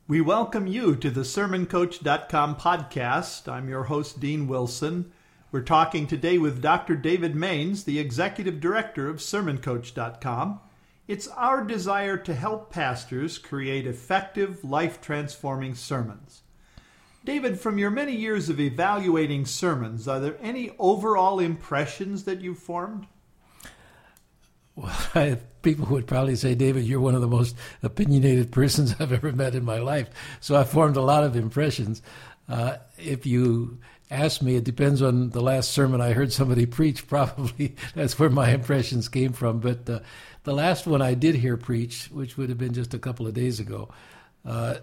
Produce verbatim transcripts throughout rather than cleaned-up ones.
We welcome you to the sermon coach dot com podcast. I'm your host, Dean Wilson. We're talking today with Doctor David Maines, the Executive Director of sermon coach dot com. It's our desire to help pastors create effective, life-transforming sermons. David, from your many years of evaluating sermons, are there any overall impressions that you've formed? Well, I, people would probably say, David, you're one of the most opinionated persons I've ever met in my life. So I've formed a lot of impressions. Uh, if you ask me, it depends on the last sermon I heard somebody preach. Probably that's where my impressions came from. But uh, the last one I did hear preach, which would have been just a couple of days ago, uh,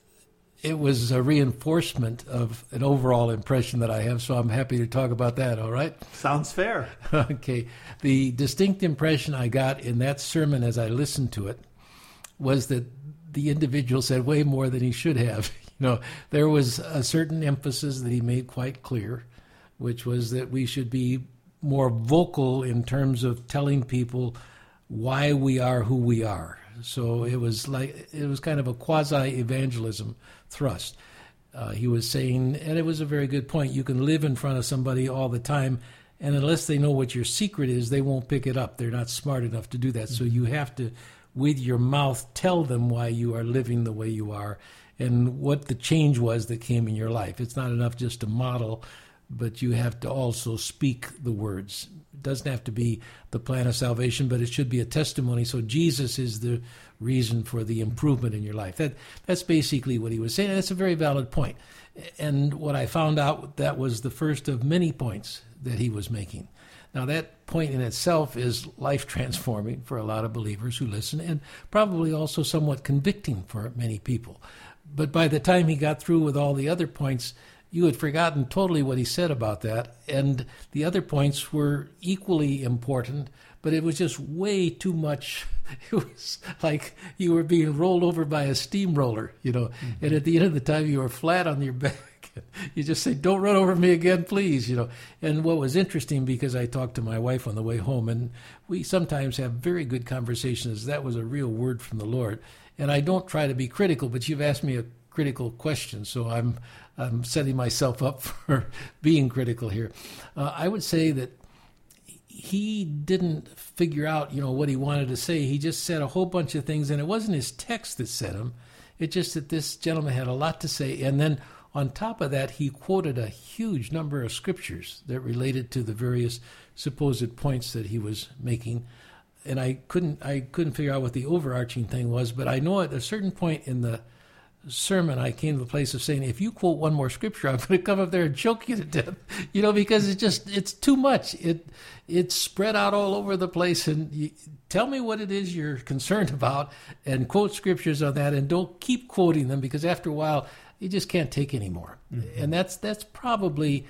it was a reinforcement of an overall impression that I have, so I'm happy to talk about that, all right? Sounds fair. Okay. The distinct impression I got in that sermon as I listened to it was that the individual said way more than he should have. You know, there was a certain emphasis that he made quite clear, which was that we should be more vocal in terms of telling people why we are who we are. So it was like it was kind of a quasi-evangelism thrust. Uh, he was saying, and it was a very good point, you can live in front of somebody all the time, and unless they know what your secret is, they won't pick it up. They're not smart enough to do that. So you have to, with your mouth, tell them why you are living the way you are and what the change was that came in your life. It's not enough just to model, but you have to also speak the words. It doesn't have to be the plan of salvation, but it should be a testimony. So Jesus is the reason for the improvement in your life. That That's basically what he was saying. And that's a very valid point. And what I found out, that was the first of many points that he was making. Now, that point in itself is life-transforming for a lot of believers who listen, and probably also somewhat convicting for many people. But by the time he got through with all the other points, you had forgotten totally what he said about that, and the other points were equally important, but it was just way too much. It was like you were being rolled over by a steamroller, you know, mm-hmm. And at the end of the time, you were flat on your back. You just say, don't run over me again, please, you know. And what was interesting, because I talked to my wife on the way home, and we sometimes have very good conversations. That was a real word from the Lord. And I don't try to be critical, but you've asked me a critical question, so I'm I'm setting myself up for being critical here. Uh, I would say that he didn't figure out, you know, what he wanted to say. He just said a whole bunch of things, and it wasn't his text that said them. It's just that this gentleman had a lot to say, and then on top of that, he quoted a huge number of scriptures that related to the various supposed points that he was making. And I couldn't I couldn't figure out what the overarching thing was, but I know at a certain point in the sermon, I came to the place of saying, if you quote one more scripture, I'm going to come up there and choke you to death, you know, because it's just, it's too much. It, it's spread out all over the place, and you, tell me what it is you're concerned about and quote scriptures on that, and don't keep quoting them, because after a while, you just can't take anymore. Mm-hmm. And that's, that's probably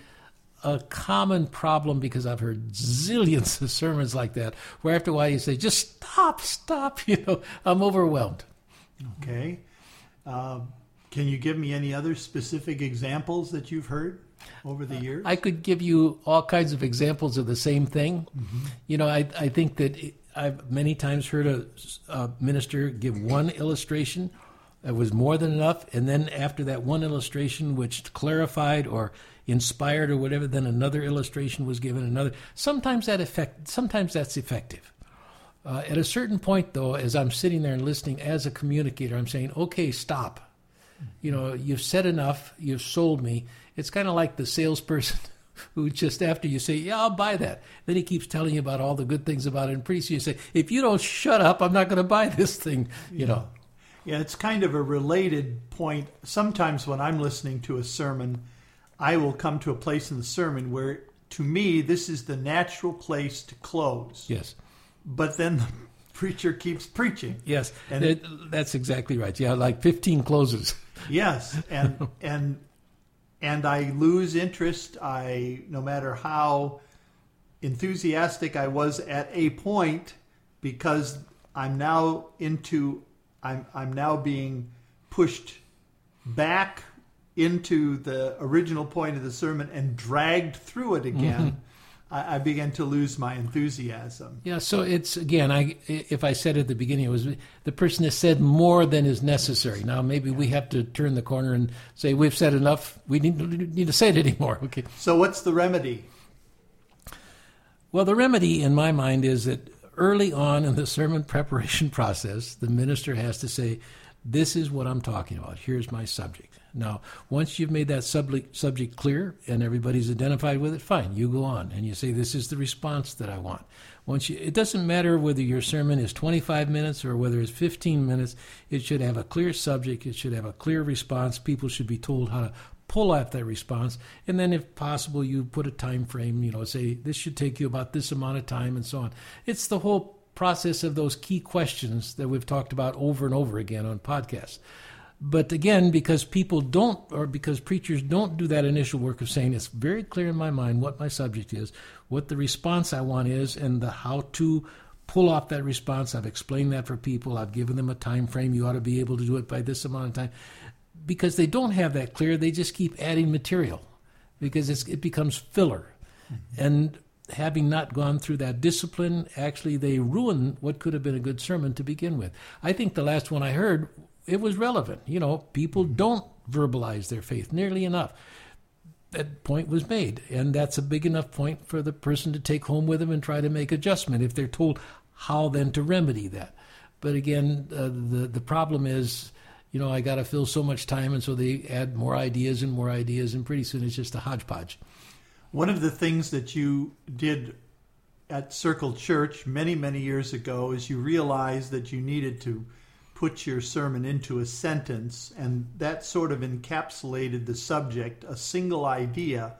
a common problem, because I've heard zillions of sermons like that, where after a while you say, just stop, stop, you know, I'm overwhelmed. Okay. Uh, can you give me any other specific examples that you've heard over the years? I could give you all kinds of examples of the same thing. Mm-hmm. You know, I, I think that I've many times heard a, a minister give one illustration that was more than enough, and then after that one illustration which clarified or inspired or whatever, then another illustration was given, another. Sometimes that effect, sometimes that's effective. Uh, at a certain point, though, as I'm sitting there and listening as a communicator, I'm saying, okay, stop. You know, you've said enough. You've sold me. It's kind of like the salesperson who just after you say, yeah, I'll buy that. Then he keeps telling you about all the good things about it. And pretty soon you say, if you don't shut up, I'm not going to buy this thing, you yeah. know. Yeah, it's kind of a related point. Sometimes when I'm listening to a sermon, I will come to a place in the sermon where, to me, this is the natural place to close. Yes. But then the preacher keeps preaching. Yes, and it, that's exactly right. Yeah, like fifteen closes. Yes, and and and I lose interest. I no matter how enthusiastic I was at a point, because I'm now into I'm I'm now being pushed back into the original point of the sermon and dragged through it again. I, I began to lose my enthusiasm. Yeah, so it's, again, I if I said at the beginning, it was the person has said more than is necessary. Now, maybe we have to turn the corner and say, we've said enough. We need, need to say it anymore. Okay. So what's the remedy? Well, the remedy, in my mind, is that early on in the sermon preparation process, the minister has to say, this is what I'm talking about. Here's my subject. Now, once you've made that subject subject clear and everybody's identified with it, fine, you go on and you say, this is the response that I want. Once you, it doesn't matter whether your sermon is twenty-five minutes or whether it's fifteen minutes, it should have a clear subject, it should have a clear response. People should be told how to pull out that response, and then if possible, you put a time frame, you know, say, this should take you about this amount of time and so on. It's the whole process of those key questions that we've talked about over and over again on podcasts. But again, because people don't, or because preachers don't do that initial work of saying, it's very clear in my mind what my subject is, what the response I want is, and the how to pull off that response. I've explained that for people. I've given them a time frame. You ought to be able to do it by this amount of time. Because they don't have that clear, they just keep adding material because it's, it becomes filler. Mm-hmm. And having not gone through that discipline, actually they ruin what could have been a good sermon to begin with. I think the last one I heard, it was relevant. You know, people don't verbalize their faith nearly enough. That point was made, and that's a big enough point for the person to take home with them and try to make adjustment if they're told how then to remedy that. But again, uh, the, the problem is, you know, I got to fill so much time, and so they add more ideas and more ideas, and pretty soon it's just a hodgepodge. One of the things that you did at Circle Church many, many years ago is you realized that you needed to put your sermon into a sentence, and that sort of encapsulated the subject, a single idea.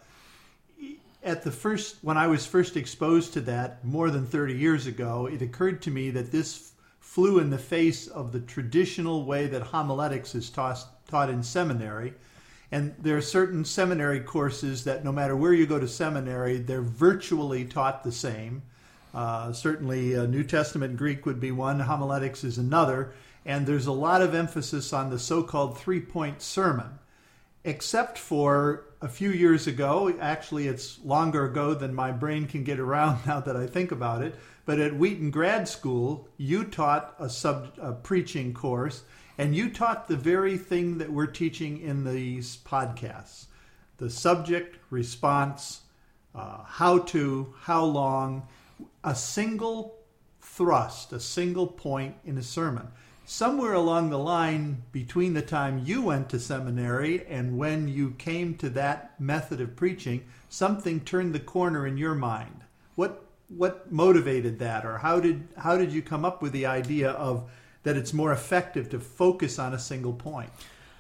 At the first, when I was first exposed to that more than thirty years ago, it occurred to me that this flew in the face of the traditional way that homiletics is taught, taught in seminary. And there are certain seminary courses that no matter where you go to seminary, they're virtually taught the same. Uh, certainly uh, New Testament Greek would be one, homiletics is another, and there's a lot of emphasis on the so-called three-point sermon. Except for a few years ago, actually it's longer ago than my brain can get around now that I think about it, but at Wheaton Grad School, you taught a, sub, a preaching course, and you taught the very thing that we're teaching in these podcasts. The subject, response, uh, how to, how long, a single thrust, a single point in a sermon. Somewhere along the line between the time you went to seminary and when you came to that method of preaching, something turned the corner in your mind. What what motivated that, or how did how did you come up with the idea of that it's more effective to focus on a single point?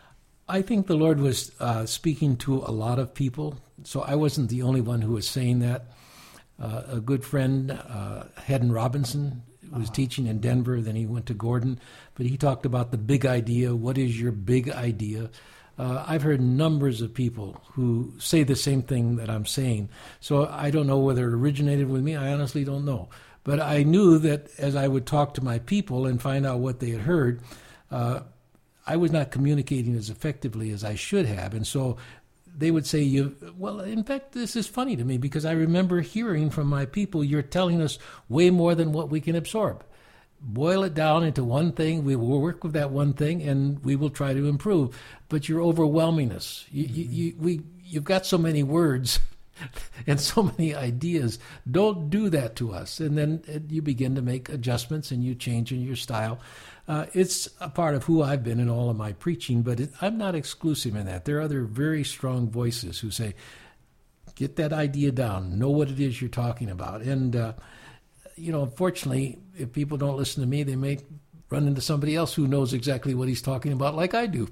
I think the Lord was uh, speaking to a lot of people, so I wasn't the only one who was saying that. Uh, a good friend, uh, Haddon Robinson, was uh-huh. teaching in Denver, then he went to Gordon, but he talked about the big idea. What is your big idea? Uh, I've heard numbers of people who say the same thing that I'm saying. So I don't know whether it originated with me. I honestly don't know. But I knew that as I would talk to my people and find out what they had heard, uh, I was not communicating as effectively as I should have. And so they would say, "You well, in fact, this is funny to me because I remember hearing from my people, you're telling us way more than what we can absorb. Boil it down into one thing. We will work with that one thing, and we will try to improve. But you're overwhelming us. You, mm-hmm. you, you, we, you've got so many words and so many ideas. Don't do that to us." And then you begin to make adjustments, and you change in your style. Uh, it's a part of who I've been in all of my preaching, but it, I'm not exclusive in that. There are other very strong voices who say, get that idea down, know what it is you're talking about. And, uh, you know, unfortunately, if people don't listen to me, they may run into somebody else who knows exactly what he's talking about, like I do.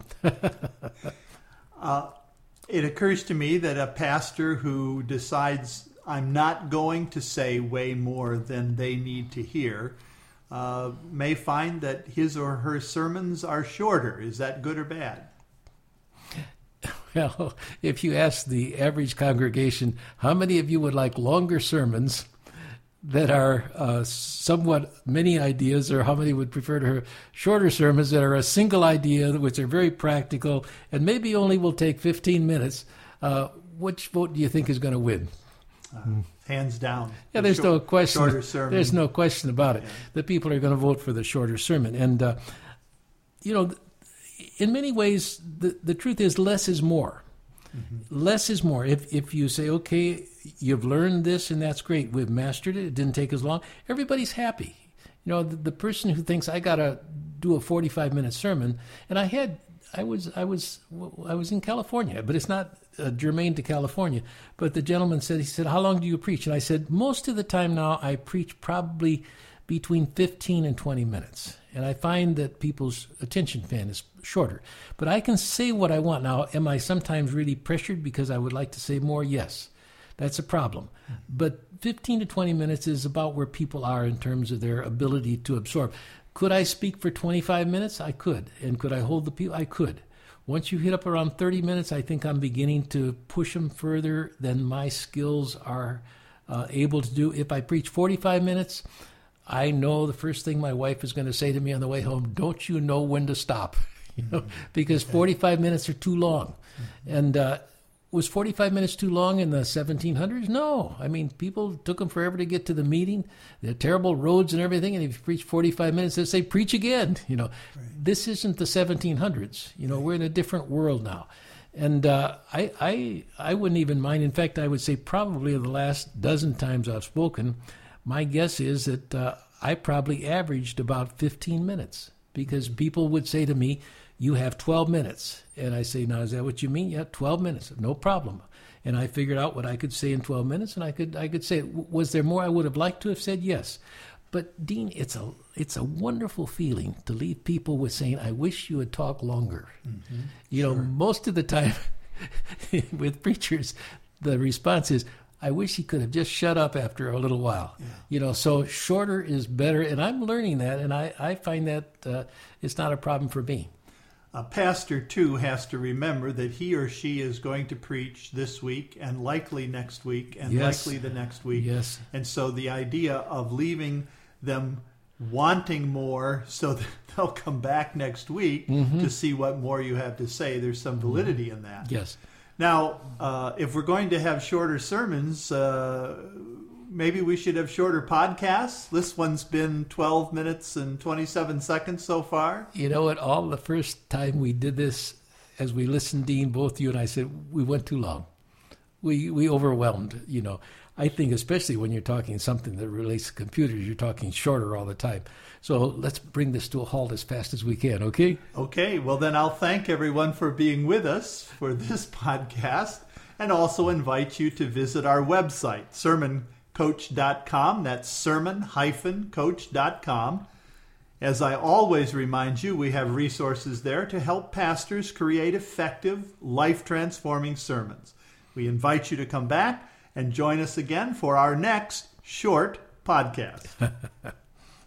uh, it occurs to me that a pastor who decides, I'm not going to say way more than they need to hear, Uh, may find that his or her sermons are shorter. Is that good or bad? Well, if you ask the average congregation, how many of you would like longer sermons that are uh, somewhat many ideas, or how many would prefer to hear shorter sermons that are a single idea, which are very practical, and maybe only will take fifteen minutes, uh, which vote do you think is going to win? Uh, hands down. Yeah, there's short, no question. Shorter sermon. There's no question about it. Yeah. The people are going to vote for the shorter sermon. And, uh, you know, in many ways, the, the truth is less is more. Mm-hmm. Less is more. If if you say, okay, you've learned this and that's great, we've mastered it, it didn't take as long, everybody's happy. You know, the, the person who thinks I got to do a forty-five minute sermon, and I had, I was, I was, I was in California, but it's not uh, germane to California. But the gentleman said, he said, how long do you preach? And I said, most of the time now I preach probably between fifteen and twenty minutes. And I find that people's attention span is shorter. But I can say what I want. Now, am I sometimes really pressured because I would like to say more? Yes. That's a problem. But fifteen to twenty minutes is about where people are in terms of their ability to absorb. Could I speak for twenty-five minutes? I could. And could I hold the people? I could. Once you hit up around thirty minutes, I think I'm beginning to push them further than my skills are uh, able to do. If I preach forty-five minutes, I know the first thing my wife is going to say to me on the way home, don't you know when to stop? You know, because forty-five minutes are too long. And uh, was forty-five minutes too long in the seventeen hundreds? No. I mean, people took them forever to get to the meeting. They had terrible roads and everything. And if you preach forty-five minutes, they say, preach again. You know, right. This isn't the seventeen hundreds. You know, right. We're in a different world now. And uh, I, I, I wouldn't even mind. In fact, I would say probably the last dozen times I've spoken, my guess is that uh, I probably averaged about fifteen minutes because people would say to me, you have twelve minutes. And I say, now, is that what you mean? Yeah, twelve minutes. No problem. And I figured out what I could say in twelve minutes, and I could I could say it. Was there more I would have liked to have said? Yes. But, Dean, it's a it's a wonderful feeling to leave people with saying, I wish you had talked longer. Mm-hmm. You sure. know, most of the time with preachers, the response is, I wish he could have just shut up after a little while. Yeah. You know, so shorter is better, and I'm learning that, and I, I find that uh, it's not a problem for me. A pastor, too, has to remember that he or she is going to preach this week and likely next week and yes. likely the next week. Yes. And so the idea of leaving them wanting more so that they'll come back next week mm-hmm. to see what more you have to say, there's some validity in that. Yes. Now, uh, if we're going to have shorter sermons, uh, maybe we should have shorter podcasts. This one's been twelve minutes and twenty-seven seconds so far. You know what? All the first time we did this, as we listened, Dean, both you and I said, we went too long. We we overwhelmed, you know. I think especially when you're talking something that relates to computers, you're talking shorter all the time. So let's bring this to a halt as fast as we can, okay? Okay, well then I'll thank everyone for being with us for this podcast and also invite you to visit our website, sermon coach dot com. That's sermon dash coach dot com. As I always remind you, we have resources there to help pastors create effective, life-transforming sermons. We invite you to come back and join us again for our next short podcast.